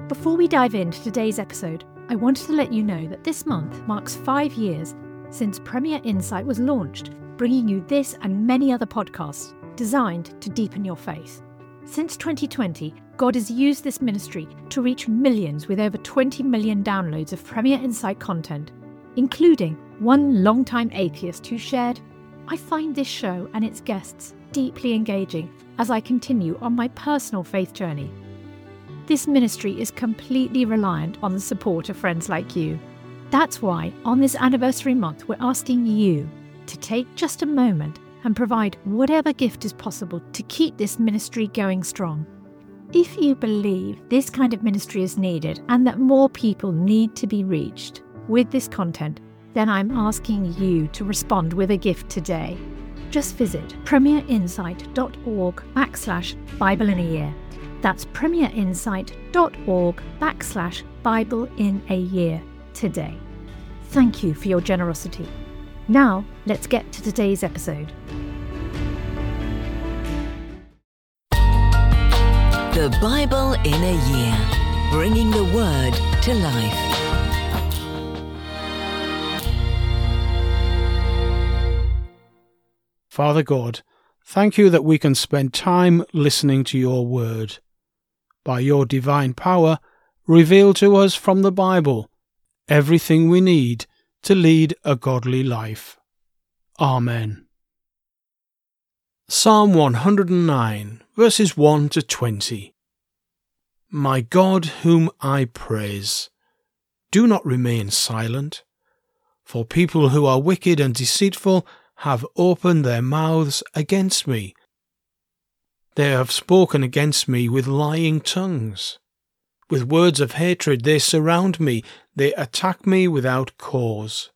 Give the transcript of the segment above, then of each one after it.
Before we dive into today's episode, I wanted to let you know that this month marks 5 years since Premier Insight was launched, bringing you this and many other podcasts designed to deepen your faith. Since 2020, God has used this ministry to reach millions with over 20 million downloads of Premier Insight content, including one longtime atheist who shared, "I find this show and its guests deeply engaging as I continue on my personal faith journey." This ministry is completely reliant on the support of friends like you. That's why, on this anniversary month, we're asking you to take just a moment and provide whatever gift is possible to keep this ministry going strong. If you believe this kind of ministry is needed and that more people need to be reached with this content, then I'm asking you to respond with a gift today. Just visit premierinsight.org/Bible in a year. That's premierinsight.org/Bible in a year today. Thank you for your generosity. Now, let's get to today's episode. The Bible in a Year, bringing the Word to life. Father God, thank you that we can spend time listening to your Word. By your divine power, reveal to us from the Bible everything we need to lead a godly life. Amen. Psalm 109, verses 1 to 20. My God, whom I praise, do not remain silent, for people who are wicked and deceitful have opened their mouths against me. They have spoken against me with lying tongues. With words of hatred they surround me, they attack me without cause.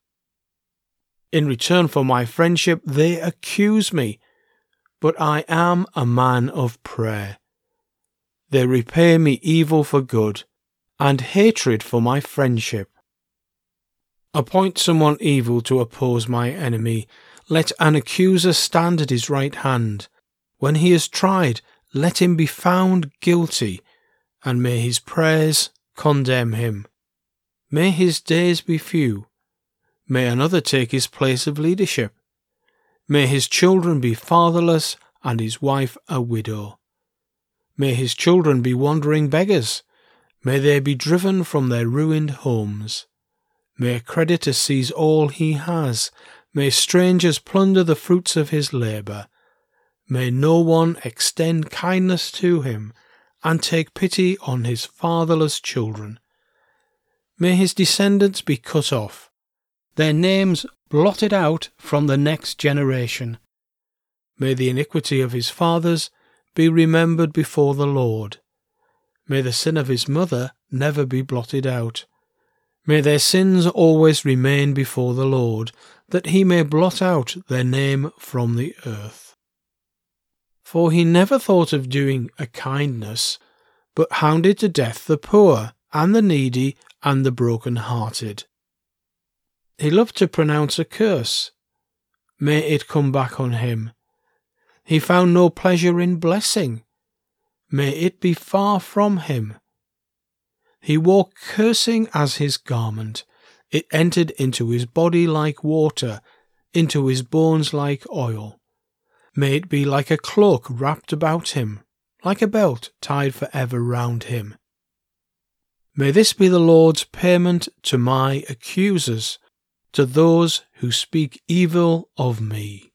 In return for my friendship they accuse me, but I am a man of prayer. They repay me evil for good, and hatred for my friendship. Appoint someone evil to oppose my enemy. Let an accuser stand at his right hand. When he is tried, let him be found guilty, and may his prayers condemn him. May his days be few. May another take his place of leadership. May his children be fatherless, and his wife a widow. May his children be wandering beggars. May they be driven from their ruined homes. May a creditor seize all he has. May strangers plunder the fruits of his labour. May no one extend kindness to him and take pity on his fatherless children. May his descendants be cut off, their names blotted out from the next generation. May the iniquity of his fathers be remembered before the Lord. May the sin of his mother never be blotted out. May their sins always remain before the Lord, that he may blot out their name from the earth. For he never thought of doing a kindness, but hounded to death the poor, and the needy, and the broken-hearted. He loved to pronounce a curse. May it come back on him. He found no pleasure in blessing. May it be far from him. He wore cursing as his garment. It entered into his body like water, into his bones like oil. May it be like a cloak wrapped about him, like a belt tied forever round him. May this be the Lord's payment to my accusers, to those who speak evil of me.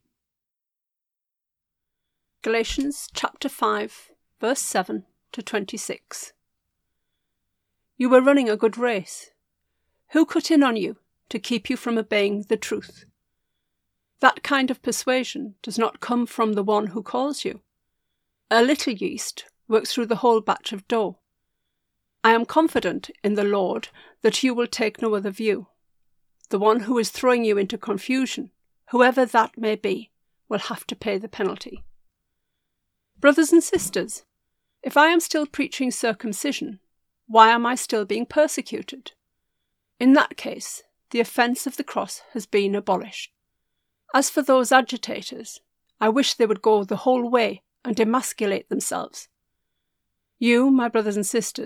Galatians chapter 5, verse 7 to 26. You were running a good race. Who cut in on you to keep you from obeying the truth? That kind of persuasion does not come from the one who calls you. A little yeast works through the whole batch of dough. I am confident in the Lord that you will take no other view. The one who is throwing you into confusion, whoever that may be, will have to pay the penalty. Brothers and sisters, if I am still preaching circumcision, why am I still being persecuted? In that case, the offence of the cross has been abolished. As for those agitators, I wish they would go the whole way and emasculate themselves. You, my brothers and sisters,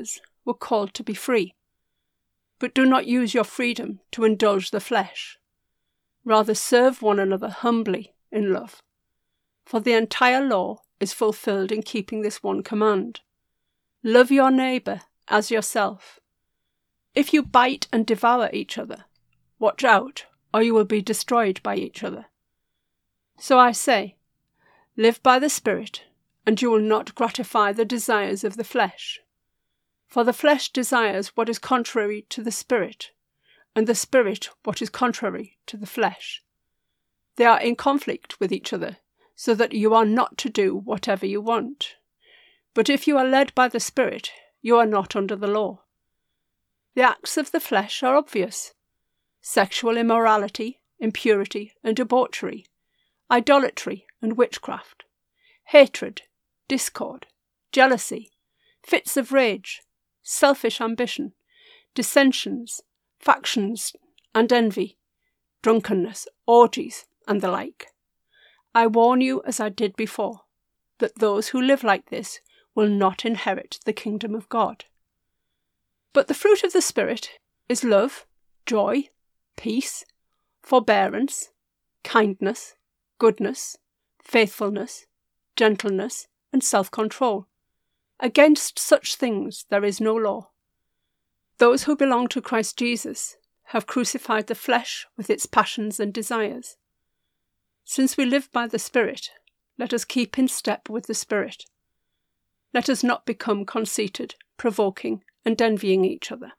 were called to be free. But do not use your freedom to indulge the flesh. Rather serve one another humbly in love. For the entire law is fulfilled in keeping this one command. Love your neighbour as yourself. If you bite and devour each other, watch out, or you will be destroyed by each other. So I say, live by the Spirit, and you will not gratify the desires of the flesh. For the flesh desires what is contrary to the Spirit, and the Spirit what is contrary to the flesh. They are in conflict with each other, so that you are not to do whatever you want. But if you are led by the Spirit, you are not under the law. The acts of the flesh are obvious: sexual immorality, impurity and debauchery, idolatry and witchcraft, hatred, discord, jealousy, fits of rage, selfish ambition, dissensions, factions and envy, drunkenness, orgies, and the like. I warn you, as I did before, that those who live like this will not inherit the kingdom of God. But the fruit of the Spirit is love, joy, peace, forbearance, kindness, goodness, faithfulness, gentleness, and self-control. Against such things there is no law. Those who belong to Christ Jesus have crucified the flesh with its passions and desires. Since we live by the Spirit, let us keep in step with the Spirit. Let us not become conceited, provoking, and envying each other.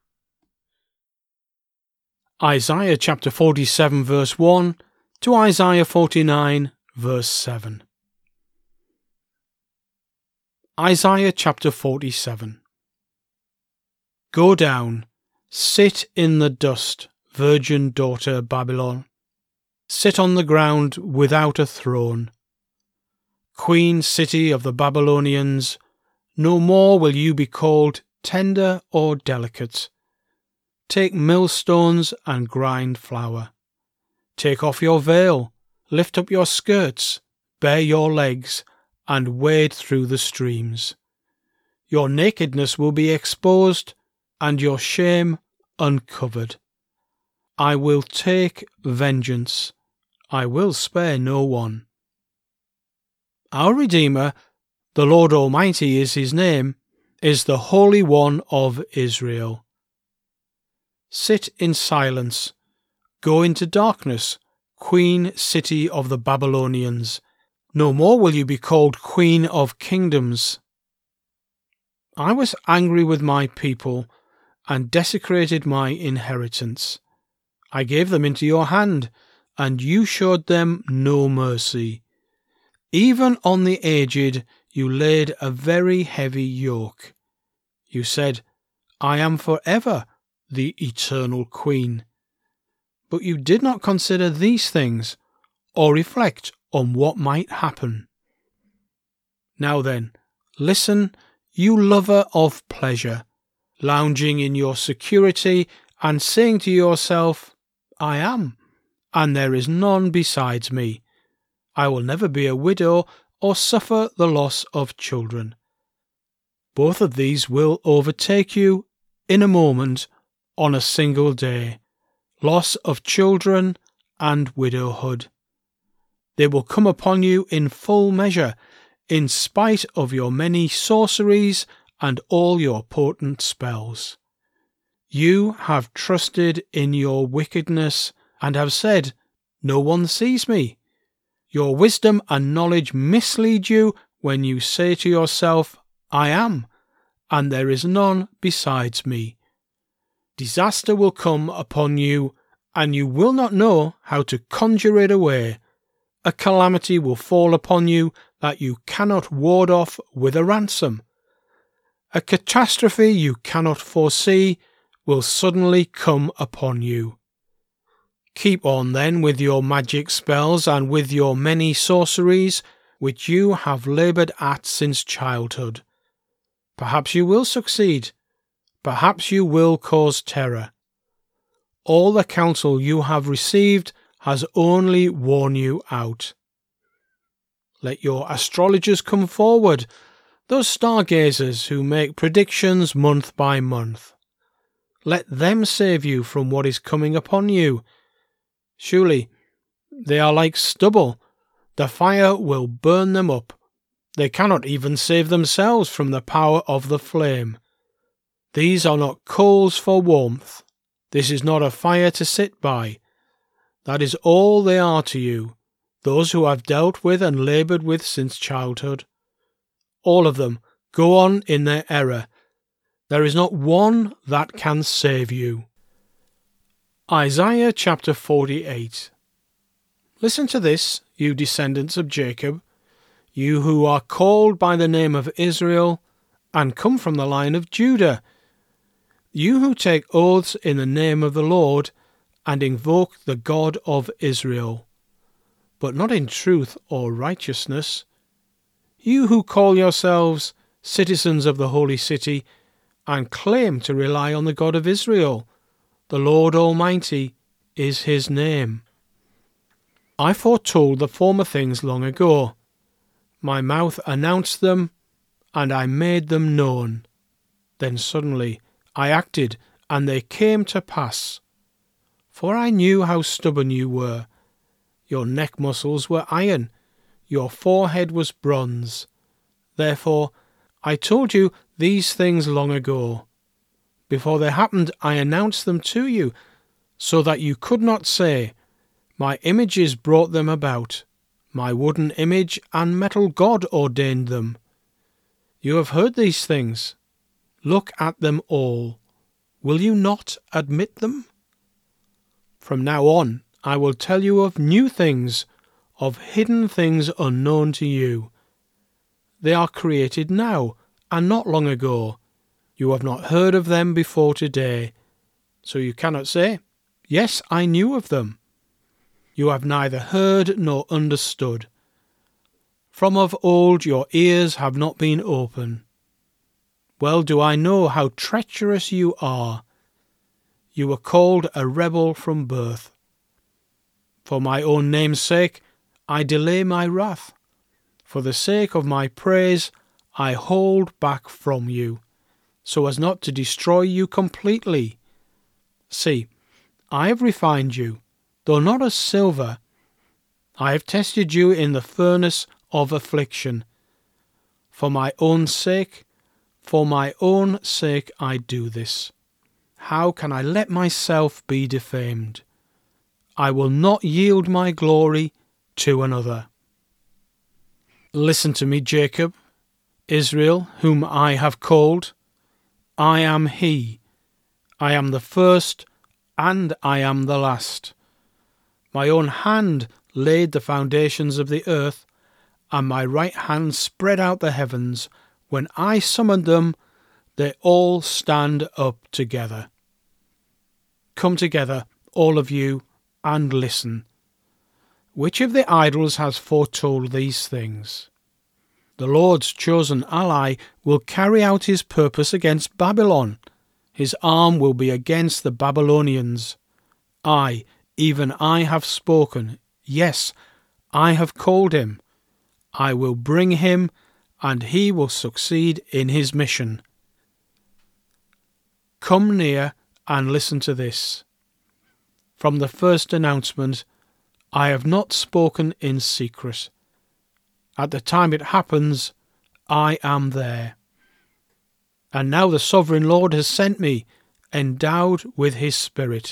Isaiah chapter 47 verse 1 to Isaiah 49 verse 7. Isaiah chapter 47. Go down, sit in the dust, virgin daughter Babylon. Sit on the ground without a throne. Queen city of the Babylonians, no more will you be called tender or delicate. Take millstones and grind flour. Take off your veil, lift up your skirts, bare your legs, and wade through the streams. Your nakedness will be exposed, and your shame uncovered. I will take vengeance. I will spare no one. Our Redeemer, the Lord Almighty is his name, is the Holy One of Israel. Sit in silence. Go into darkness, Queen city of the Babylonians. No more will you be called Queen of Kingdoms. I was angry with my people and desecrated my inheritance. I gave them into your hand, and you showed them no mercy. Even on the aged you laid a very heavy yoke. You said, I am forever the eternal Queen. But you did not consider these things, or reflect on what might happen. Now then, listen, you lover of pleasure, lounging in your security and saying to yourself, I am, and there is none besides me. I will never be a widow or suffer the loss of children. Both of these will overtake you in a moment, on a single day, loss of children and widowhood. They will come upon you in full measure, in spite of your many sorceries and all your potent spells. You have trusted in your wickedness and have said, No one sees me. Your wisdom and knowledge mislead you when you say to yourself, I am, and there is none besides me. Disaster will come upon you, and you will not know how to conjure it away. A calamity will fall upon you that you cannot ward off with a ransom. A catastrophe you cannot foresee will suddenly come upon you. Keep on then with your magic spells and with your many sorceries, which you have laboured at since childhood. Perhaps you will succeed. Perhaps you will cause terror. All the counsel you have received has only worn you out. Let your astrologers come forward, those stargazers who make predictions month by month. Let them save you from what is coming upon you. Surely they are like stubble. The fire will burn them up. They cannot even save themselves from the power of the flame. These are not coals for warmth. This is not a fire to sit by. That is all they are to you, those who have dealt with and laboured with since childhood. All of them go on in their error. There is not one that can save you. Isaiah chapter 48. Listen to this, you descendants of Jacob, you who are called by the name of Israel and come from the line of Judah, you who take oaths in the name of the Lord and invoke the God of Israel, but not in truth or righteousness, you who call yourselves citizens of the holy city and claim to rely on the God of Israel, the Lord Almighty is his name. I foretold the former things long ago. My mouth announced them, and I made them known. Then suddenly I acted, and they came to pass. For I knew how stubborn you were. Your neck muscles were iron, your forehead was bronze. Therefore I told you these things long ago. Before they happened, I announced them to you, so that you could not say, my images brought them about. My wooden image and metal God ordained them. You have heard these things. Look at them all. Will you not admit them? From now on, I will tell you of new things, of hidden things unknown to you. They are created now, and not long ago. You have not heard of them before today. So you cannot say, yes, I knew of them. You have neither heard nor understood. From of old your ears have not been open. Well do I know how treacherous you are. You were called a rebel from birth. For my own name's sake, I delay my wrath. For the sake of my praise, I hold back from you, so as not to destroy you completely. See, I have refined you, though not as silver. I have tested you in the furnace of affliction. For my own sake I do this. How can I let myself be defamed? I will not yield my glory to another. Listen to me, Jacob, Israel, whom I have called. I am he. I am the first, and I am the last. My own hand laid the foundations of the earth, and my right hand spread out the heavens. When I summoned them, they all stand up together. Come together, all of you, and listen. Which of the idols has foretold these things? The Lord's chosen ally will carry out his purpose against Babylon. His arm will be against the Babylonians. I, even I, have spoken. Yes, I have called him. I will bring him, and he will succeed in his mission. Come near and listen to this. From the first announcement, I have not spoken in secret. At the time it happens, I am there. And now the sovereign Lord has sent me, endowed with his Spirit.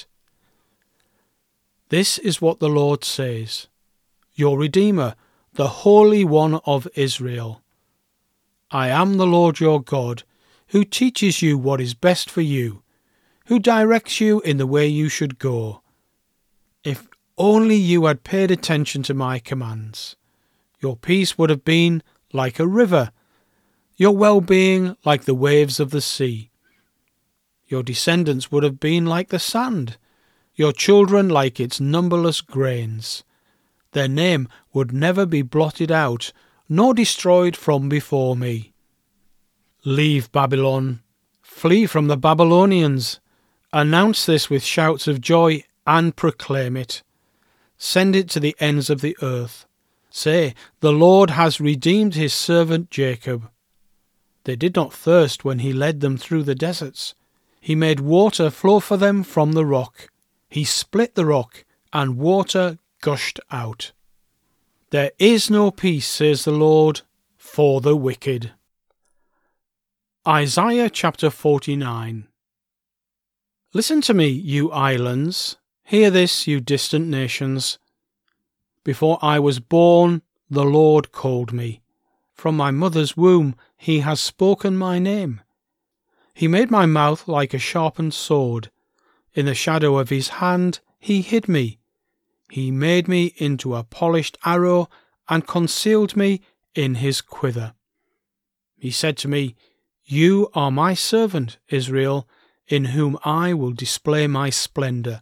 This is what the Lord says, your Redeemer, the Holy One of Israel. I am the Lord your God, who teaches you what is best for you, who directs you in the way you should go. If only you had paid attention to my commands, your peace would have been like a river, your well-being like the waves of the sea. Your descendants would have been like the sand, your children like its numberless grains. Their name would never be blotted out, nor destroyed from before me. Leave Babylon, flee from the Babylonians. Announce this with shouts of joy and proclaim it. Send it to the ends of the earth. Say, the Lord has redeemed his servant Jacob. They did not thirst when he led them through the deserts. He made water flow for them from the rock. He split the rock, and water gushed out. There is no peace, says the Lord, for the wicked. Isaiah chapter 49. Listen to me, you islands. Hear this, you distant nations. Before I was born, the Lord called me. From my mother's womb, he has spoken my name. He made my mouth like a sharpened sword. In the shadow of his hand, he hid me. He made me into a polished arrow and concealed me in his quiver. He said to me, You are my servant, Israel, in whom I will display my splendor.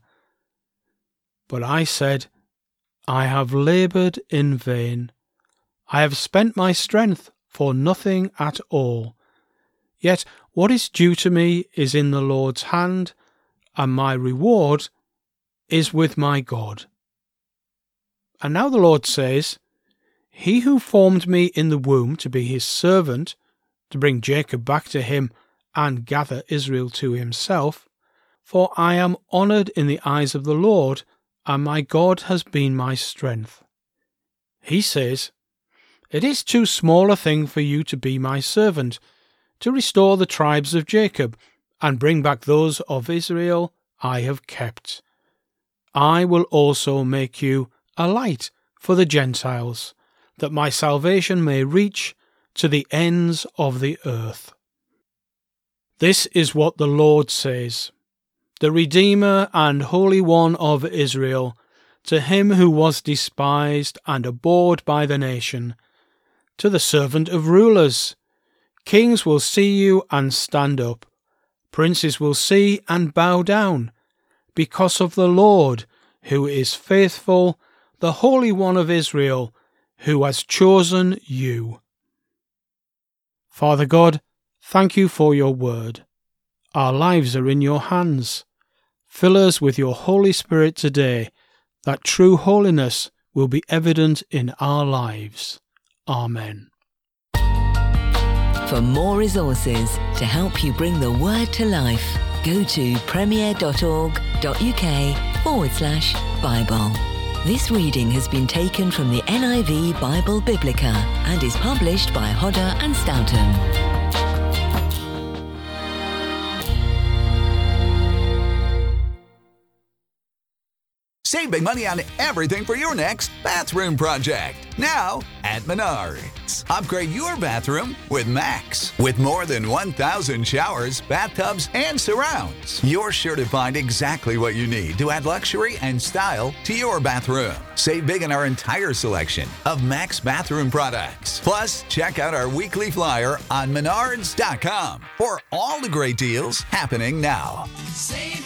But I said, I have labored in vain. I have spent my strength for nothing at all. Yet what is due to me is in the Lord's hand, and my reward is with my God. And now the Lord says, He who formed me in the womb to be his servant, to bring Jacob back to him and gather Israel to himself, for I am honoured in the eyes of the Lord, and my God has been my strength. He says, It is too small a thing for you to be my servant, to restore the tribes of Jacob, and bring back those of Israel I have kept. I will also make you a light for the Gentiles, that my salvation may reach to the ends of the earth. This is what the Lord says, the Redeemer and Holy One of Israel, to him who was despised and abhorred by the nation, to the servant of rulers. Kings will see you and stand up. Princes will see and bow down, because of the Lord, who is faithful, the Holy One of Israel, who has chosen you. Father God, thank you for your word. Our lives are in your hands. Fill us with your Holy Spirit today, that true holiness will be evident in our lives. Amen. For more resources to help you bring the word to life, go to premier.org.uk/Bible. This reading has been taken from the NIV Bible Biblica and is published by Hodder and Stoughton. Save big money on everything for your next bathroom project. Now at Menards. Upgrade your bathroom with Max. With more than 1,000 showers, bathtubs, and surrounds, you're sure to find exactly what you need to add luxury and style to your bathroom. Save big on our entire selection of Max bathroom products. Plus, check out our weekly flyer on Menards.com for all the great deals happening now. Save